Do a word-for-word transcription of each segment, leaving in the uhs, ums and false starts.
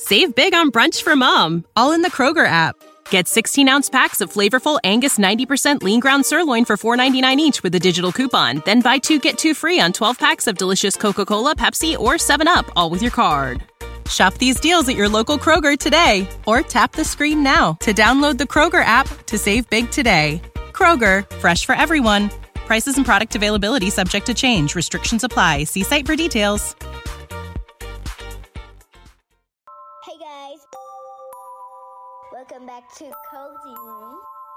Save big on brunch for mom, all in the Kroger app. Get sixteen-ounce packs of flavorful Angus ninety percent lean ground sirloin for four ninety-nine each with a digital coupon. Then buy two, get two free on twelve packs of delicious Coca-Cola, Pepsi, or seven up, all with your card. Shop these deals at your local Kroger today, or tap the screen now to download the Kroger app to save big today. Kroger, fresh for everyone. Prices and product availability subject to change. Restrictions apply. See site for details. Hey guys, welcome back to Cozy Room.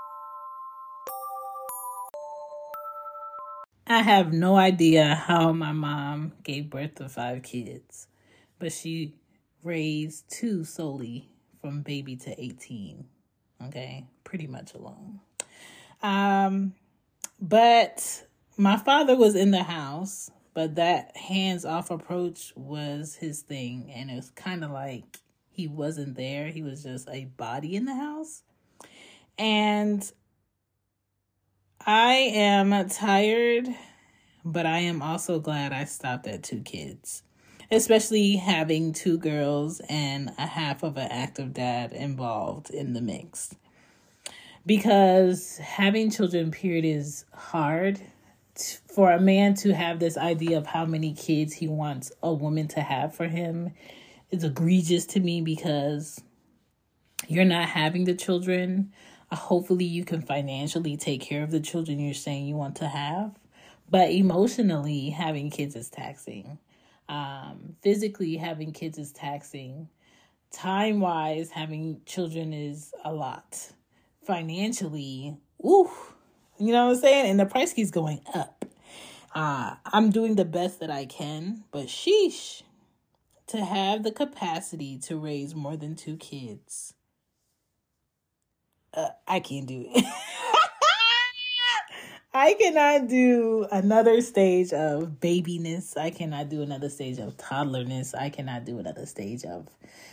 I have no idea how my mom gave birth to five kids, but she raised two solely from baby to eighteen. Okay, pretty much alone. Um, but my father was in the house, but that hands-off approach was his thing, and it was kind of like he wasn't there. He was just a body in the house. And I am tired, but I am also glad I stopped at two kids, especially having two girls and a half of an active dad involved in the mix. Because having children, period, is hard. For a man to have this idea of how many kids he wants a woman to have for him is egregious to me, because you're not having the children. Uh, hopefully you can financially take care of the children you're saying you want to have. But emotionally, having kids is taxing. Um, physically, having kids is taxing. Time-wise, having children is a lot. Financially, ooh, you know what I'm saying? And the price keeps going up. Uh, I'm doing the best that I can, but sheesh, to have the capacity to raise more than two kids, uh, I can't do it. I cannot do another stage of babyness. I cannot do another stage of toddlerness. I cannot do another stage of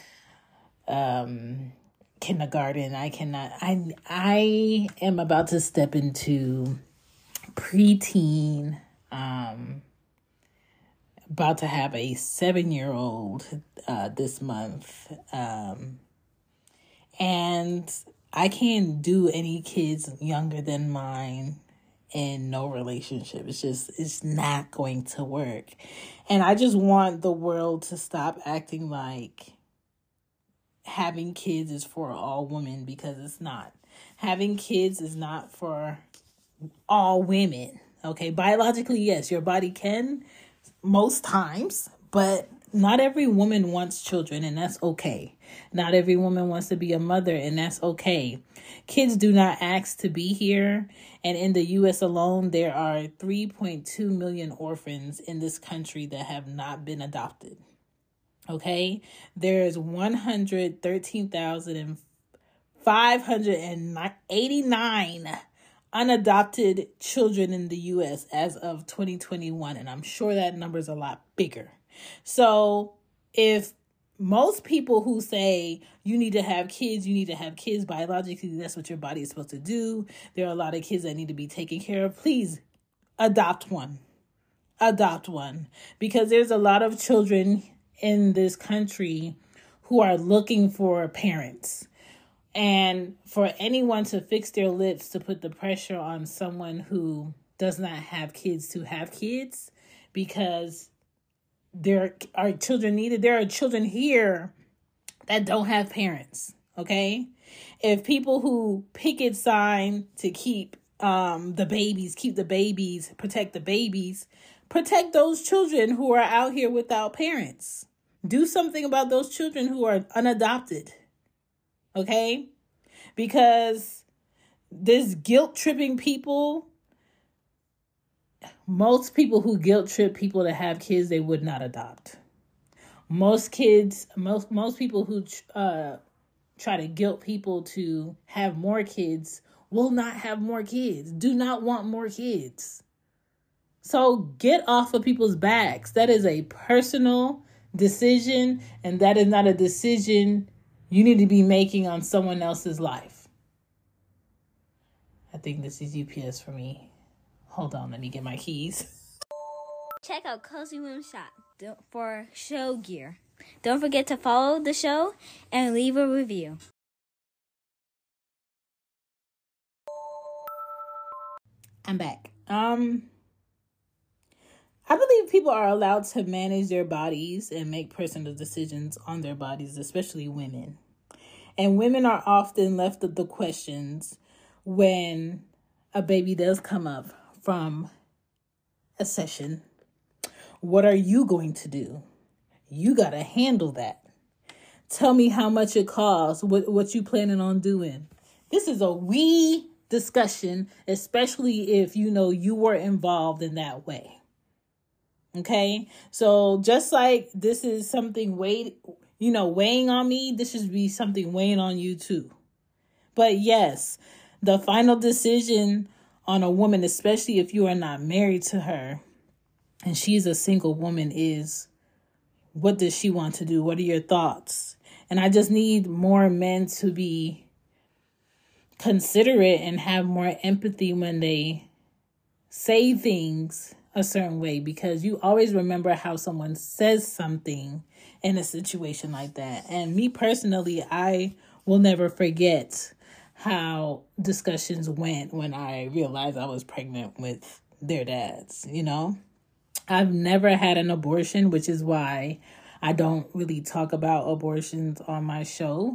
um, kindergarten. I cannot. I I am about to step into preteen. Um, about to have a seven-year-old uh, this month. Um, and I can't do any kids younger than mine in no relationship. It's just, it's not going to work. And I just want the world to stop acting like having kids is for all women, because it's not. Having kids is not for all women. Okay, biologically, yes, your body can most times, but not every woman wants children, and that's okay. Not every woman wants to be a mother, and that's okay. Kids do not ask to be here, and in the U S alone, there are three point two million orphans in this country that have not been adopted. Okay? There's one hundred thirteen thousand five hundred eighty-nine unadopted children in the U S as of twenty twenty-one, and I'm sure that number is a lot bigger. So if most people who say you need to have kids, you need to have kids biologically, that's what your body is supposed to do, there are a lot of kids that need to be taken care of, please adopt one. Adopt one. Because there's a lot of children in this country who are looking for parents. And for anyone to fix their lips to put the pressure on someone who does not have kids to have kids, because there are children needed. There are children here that don't have parents, okay? If people who picket sign to keep um, the babies, keep the babies, protect the babies, protect those children who are out here without parents. Do something about those children who are unadopted. Okay? Because this guilt-tripping people, most people who guilt-trip people to have kids, they would not adopt. Most kids, most most people who uh, try to guilt people to have more kids will not have more kids, do not want more kids. So get off of people's backs. That is a personal decision, and that is not a decision you need to be making on someone else's life. I think this is U P S for me. Hold on, let me get my keys. Check out Cozy Room Shop for show gear. Don't forget to follow the show and leave a review. I'm back. Um, I believe people are allowed to manage their bodies and make personal decisions on their bodies, especially women. And women are often left with the questions when a baby does come up from a session. What are you going to do? You got to handle that. Tell me how much it costs. What, what you planning on doing? This is a we discussion, especially if you know you were involved in that way. Okay, so just like this is something weighed, you know, weighing on me, this should be something weighing on you too. But yes, the final decision on a woman, especially if you are not married to her and she's a single woman, is what does she want to do? What are your thoughts? And I just need more men to be considerate and have more empathy when they say things a certain way, because you always remember how someone says something in a situation like that. And me personally, I will never forget how discussions went when I realized I was pregnant with their dads. You know, I've never had an abortion, which is why I don't really talk about abortions on my show.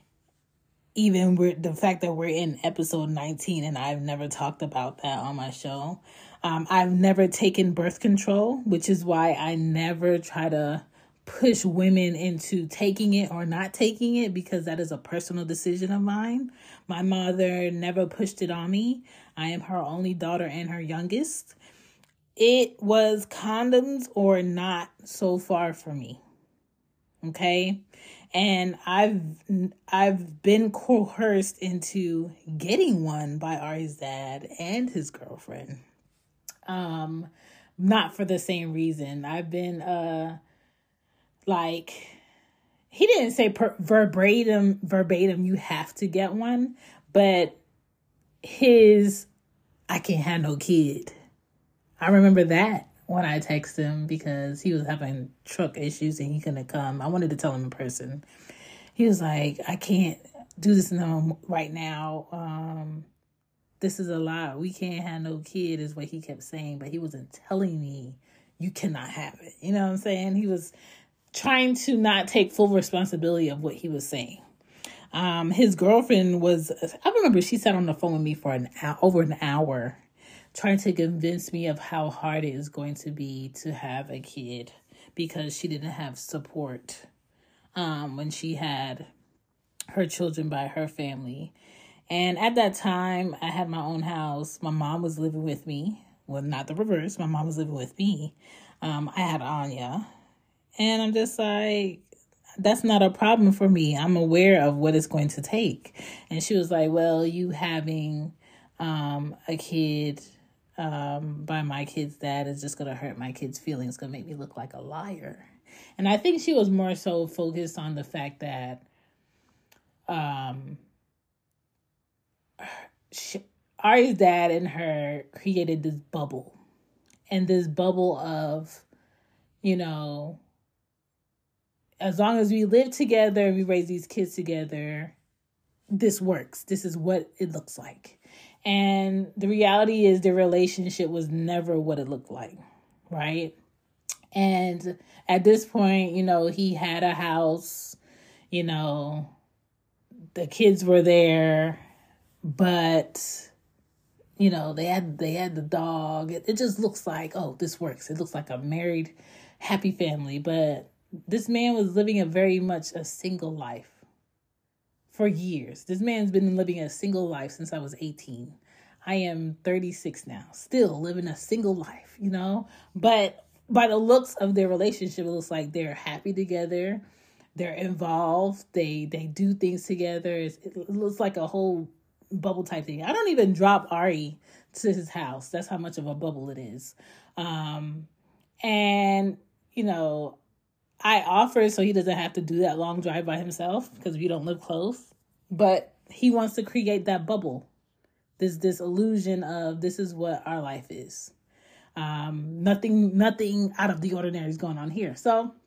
Even with the fact that we're in episode nineteen and I've never talked about that on my show. Um, I've never taken birth control, which is why I never try to push women into taking it or not taking it, because that is a personal decision of mine. My mother never pushed it on me. I am her only daughter and her youngest. It was condoms or not so far for me. Okay. And I've I've been coerced into getting one by Ari's dad and his girlfriend. Um, not for the same reason. I've been uh like, he didn't say per- verbatim verbatim you have to get one, but his I can't have no kid. I remember that when I texted him because he was having truck issues and he couldn't come. I wanted to tell him in person. He was like, I can't do this no right now. Um, this is a lot. We can't have no kid is what he kept saying, but he wasn't telling me you cannot have it. You know what I'm saying? He was trying to not take full responsibility of what he was saying. Um, his girlfriend was, I remember she sat on the phone with me for an hour, over an hour, trying to convince me of how hard it is going to be to have a kid because she didn't have support um, when she had her children by her family. And at that time, I had my own house. My mom was living with me. Well, not the reverse. My mom was living with me. Um, I had Anya. And I'm just like, that's not a problem for me. I'm aware of what it's going to take. And she was like, well, you having um, a kid um, by my kid's dad is just going to hurt my kid's feelings. It's going to make me look like a liar. And I think she was more so focused on the fact that um, she, Ari's dad and her created this bubble. And this bubble of, you know, as long as we live together, we raise these kids together, this works. This is what it looks like. And the reality is the relationship was never what it looked like, right? And at this point, you know, he had a house, you know, the kids were there, but, you know, they had they had the dog. It, it just looks like, oh, this works. It looks like a married, happy family. But this man was living a very much a single life for years. This man's been living a single life since I was eighteen. I am thirty-six now, still living a single life, you know? But by the looks of their relationship, it looks like they're happy together. They're involved. They they do things together. It's, it looks like a whole bubble type thing. I don't even drop Ari to his house. That's how much of a bubble it is. Um, and, you know, I offer so he doesn't have to do that long drive by himself because we don't live close. But he wants to create that bubble. This this illusion of this is what our life is. Um, nothing nothing out of the ordinary is going on here. So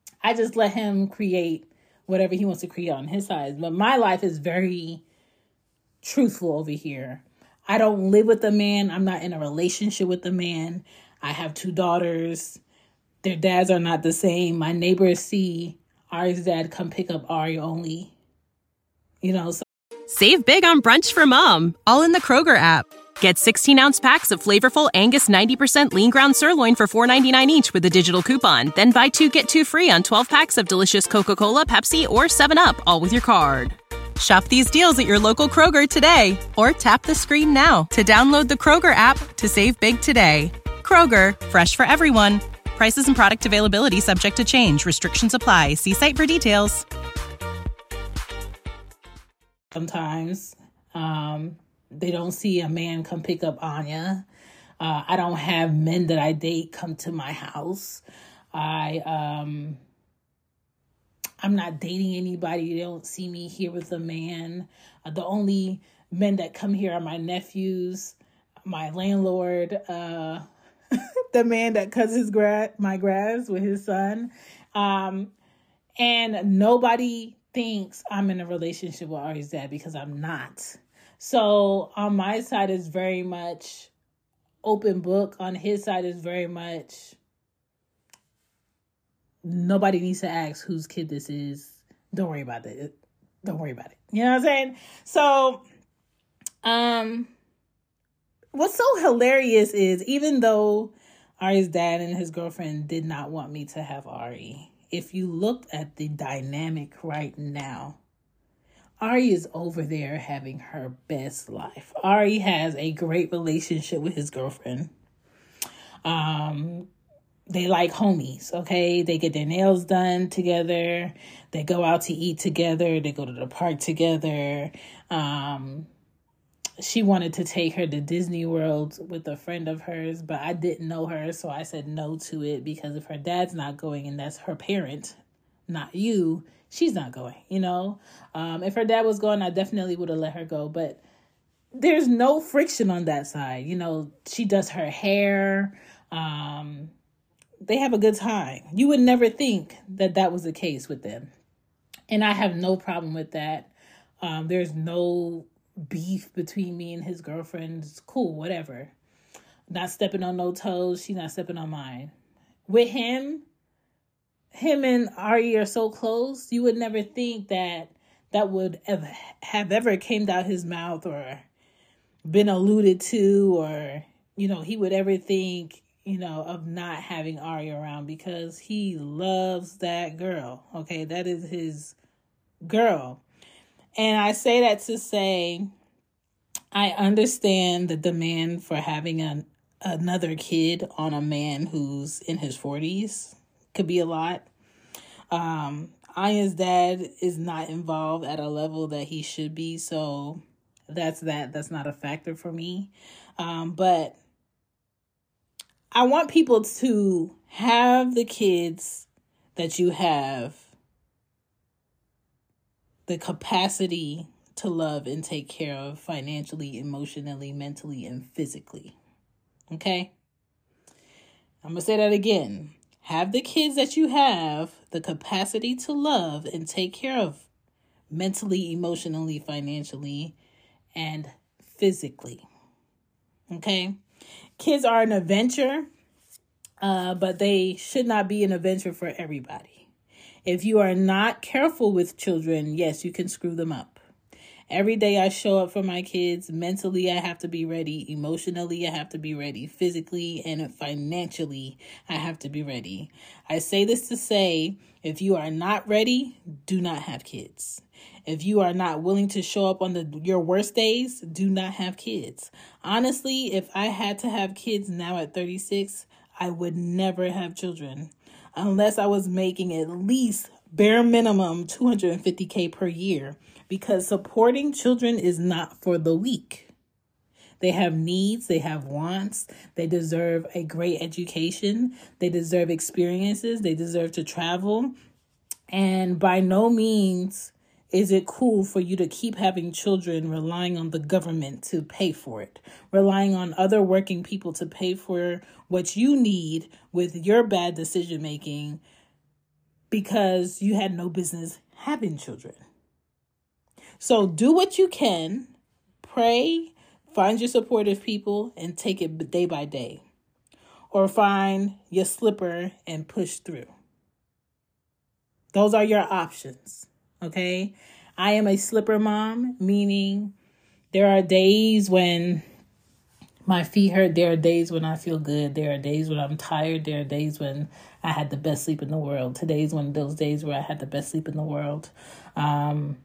I just let him create whatever he wants to create on his side. But my life is very truthful over here. I don't live with a man. I'm not in a relationship with a man. I have two daughters. Their dads are not the same. My neighbors see Ari's dad come pick up Ari only. You know, so. Save big on brunch for mom, all in the Kroger app. Get sixteen-ounce packs of flavorful Angus ninety percent lean ground sirloin for four ninety-nine each with a digital coupon. Then buy two, get two free on twelve packs of delicious Coca-Cola, Pepsi, or seven up, all with your card. Shop these deals at your local Kroger today, or tap the screen now to download the Kroger app to save big today. Kroger, fresh for everyone. Prices and product availability subject to change. Restrictions apply. See site for details. Sometimes um, they don't see a man come pick up Anya. Uh, I don't have men that I date come to my house. I, um, I'm not dating anybody. They don't see me here with a man. Uh, the only men that come here are my nephews, my landlord, uh, the man that cuts his gra- my grass with his son. Um, and nobody thinks I'm in a relationship with Ari's dad because I'm not. So on my side is very much open book. On his side is very much nobody needs to ask whose kid this is. Don't worry about it. Don't worry about it. You know what I'm saying? So, um, what's so hilarious is even though Ari's dad and his girlfriend did not want me to have Ari, if you looked at the dynamic right now, Ari is over there having her best life. Ari has a great relationship with his girlfriend. Um, they like homies, okay? They get their nails done together. They go out to eat together. They go to the park together. Um, she wanted to take her to Disney World with a friend of hers, but I didn't know her, so I said no to it because if her dad's not going and that's her parent, not you, she's not going, you know? Um, if her dad was going, I definitely would have let her go, but there's no friction on that side. You know, she does her hair. Um, they have a good time. You would never think that that was the case with them. And I have no problem with that. Um, there's no beef between me and his girlfriend. It's cool, whatever. Not stepping on no toes. She's not stepping on mine. With him, him and Ari are so close, you would never think that that would ever have ever came out his mouth or been alluded to, or, you know, he would ever think, you know, of not having Ari around because he loves that girl. Okay, that is his girl. And I say that to say, I understand the demand for having an, another kid on a man who's in his forties. Could be a lot. Um, Anya's dad is not involved at a level that he should be. So that's that. That's not a factor for me. Um, but I want people to have the kids that you have the capacity to love and take care of financially, emotionally, mentally, and physically. Okay? I'm going to say that again. Have the kids that you have the capacity to love and take care of mentally, emotionally, financially, and physically. Okay? Kids are an adventure, uh, but they should not be an adventure for everybody. If you are not careful with children, yes, you can screw them up. Every day I show up for my kids. Mentally, I have to be ready. Emotionally, I have to be ready. Physically and financially, I have to be ready. I say this to say, if you are not ready, do not have kids. If you are not willing to show up on the your worst days, do not have kids. Honestly, if I had to have kids now at thirty-six, I would never have children. Unless I was making at least bare minimum two hundred fifty thousand per year, because supporting children is not for the weak. They have needs, they have wants, they deserve a great education, they deserve experiences, they deserve to travel. And by no means is it cool for you to keep having children relying on the government to pay for it, relying on other working people to pay for what you need with your bad decision making because you had no business having children. So do what you can, pray, find your supportive people, and take it day by day. Or find your slipper and push through. Those are your options, okay? I am a slipper mom, meaning there are days when my feet hurt. There are days when I feel good. There are days when I'm tired. There are days when I had the best sleep in the world. Today's one of those days where I had the best sleep in the world. Um,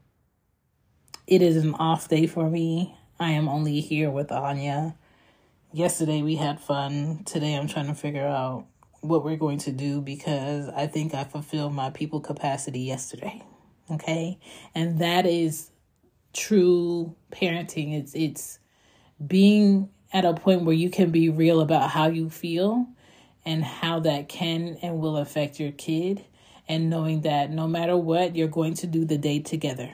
it is an off day for me. I am only here with Anya. Yesterday we had fun. Today I'm trying to figure out what we're going to do because I think I fulfilled my people capacity yesterday. Okay? And that is true parenting. It's it's being at a point where you can be real about how you feel and how that can and will affect your kid, and knowing that no matter what, you're going to do the day together.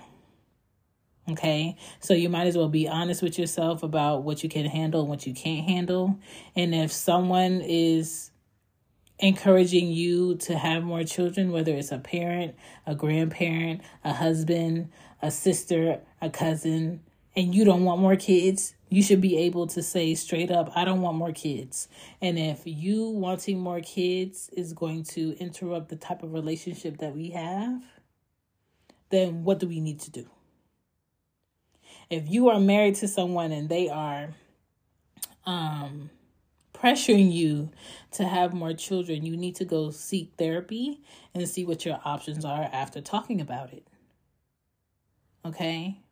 Okay, so you might as well be honest with yourself about what you can handle and what you can't handle. And if someone is encouraging you to have more children, whether it's a parent, a grandparent, a husband, a sister, a cousin, and you don't want more kids, you should be able to say straight up, I don't want more kids. And if you wanting more kids is going to interrupt the type of relationship that we have, then what do we need to do? If you are married to someone and they are um, pressuring you to have more children, you need to go seek therapy and see what your options are after talking about it. Okay?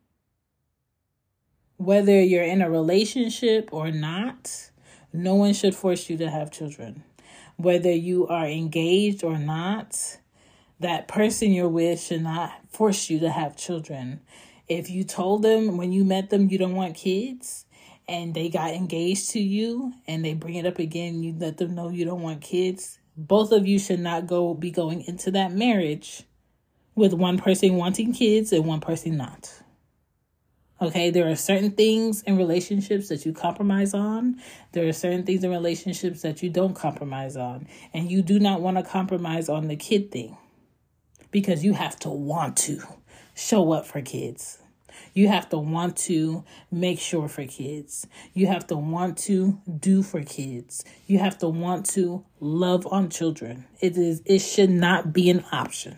Whether you're in a relationship or not, no one should force you to have children. Whether you are engaged or not, that person you're with should not force you to have children. If you told them when you met them you don't want kids and they got engaged to you and they bring it up again, you let them know you don't want kids, both of you should not go be going into that marriage with one person wanting kids and one person not. Okay, there are certain things in relationships that you compromise on. There are certain things in relationships that you don't compromise on. And you do not want to compromise on the kid thing because you have to want to show up for kids. You have to want to make sure for kids. You have to want to do for kids. You have to want to love on children. It is. It should not be an option.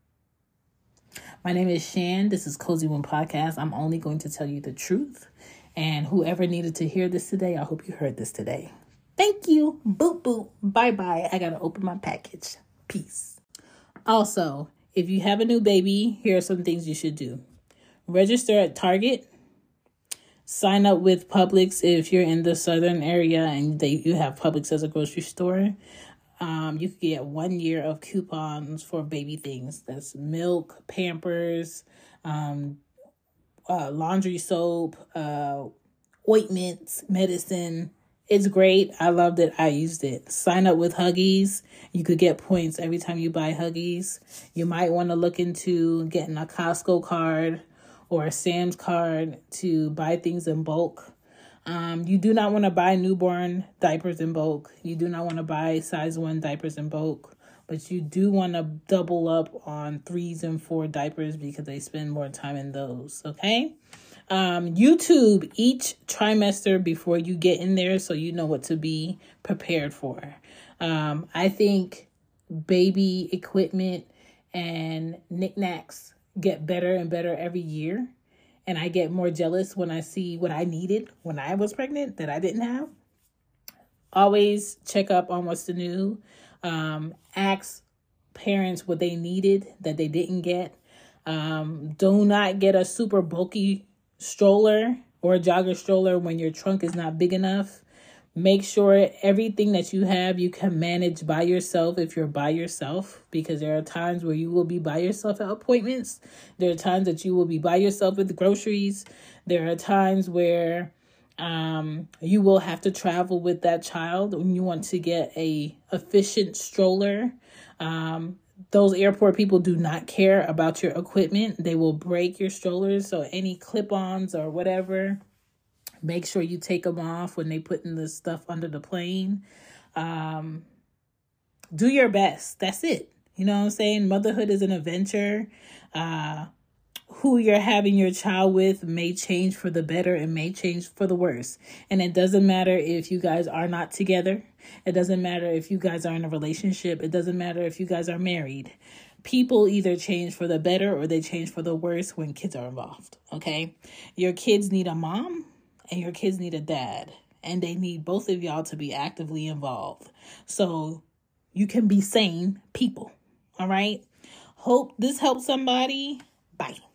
My name is Shan. This is Cozy Womb Podcast. I'm only going to tell you the truth. And whoever needed to hear this today, I hope you heard this today. Thank you. Boop, boop. Bye-bye. I got to open my package. Peace. Also, if you have a new baby, here are some things you should do. Register at Target. Sign up with Publix if you're in the southern area and they you have Publix as a grocery store. Um, you can get one year of coupons for baby things. That's milk, Pampers, um, uh, laundry soap, uh, ointments, medicine. It's great. I loved it. I used it. Sign up with Huggies. You could get points every time you buy Huggies. You might want to look into getting a Costco card or a Sam's card to buy things in bulk. Um, you do not want to buy newborn diapers in bulk. You do not want to buy size one diapers in bulk. But you do want to double up on threes and four diapers because they spend more time in those. Okay? Um, YouTube each trimester before you get in there so you know what to be prepared for. Um, I think baby equipment and knickknacks get better and better every year. And I get more jealous when I see what I needed when I was pregnant that I didn't have. Always check up on what's the new. Um, ask parents what they needed that they didn't get. Um, do not get a super bulky stroller or a jogger stroller when your trunk is not big enough. Make sure everything that you have you can manage by yourself if you're by yourself, because there are times where you will be by yourself at appointments. There are times that you will be by yourself with the groceries. There are times where um, you will have to travel with that child when you want to get a efficient stroller. Um, those airport people do not care about your equipment. They will break your strollers. So any clip-ons or whatever, make sure you take them off when they put in the stuff under the plane. Um, do your best. That's it. You know what I'm saying? Motherhood is an adventure. Uh, who you're having your child with may change for the better and may change for the worse. And it doesn't matter if you guys are not together. It doesn't matter if you guys are in a relationship. It doesn't matter if you guys are married. People either change for the better or they change for the worse when kids are involved. Okay? Your kids need a mom and your kids need a dad. And they need both of y'all to be actively involved. So you can be sane people. All right? Hope this helps somebody. Bye.